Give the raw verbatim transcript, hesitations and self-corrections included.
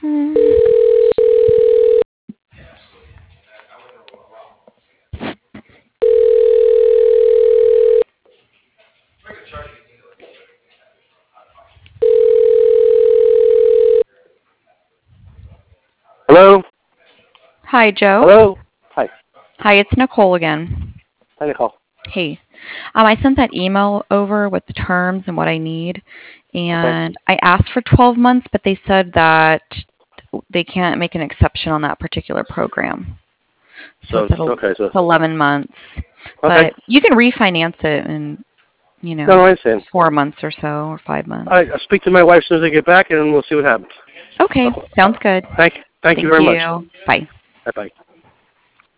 Hmm. Hello? Hi, Joe. Hello? Hi. Hi, it's Nicole again. Hi, Nicole. Hey, um, I sent that email over with the terms and what I need, Okay. and I asked for twelve months, but they said that they can't make an exception on that particular program. So So, it's, at el- okay, so, it's eleven months, okay. but you can refinance it in, you No, know, no, I understand. four months or so, or five All months. right, I'll speak to my wife as soon as I get back, and we'll see what happens. Okay, sounds good. Thank, thank you Thank very much. you. Bye. Bye-bye.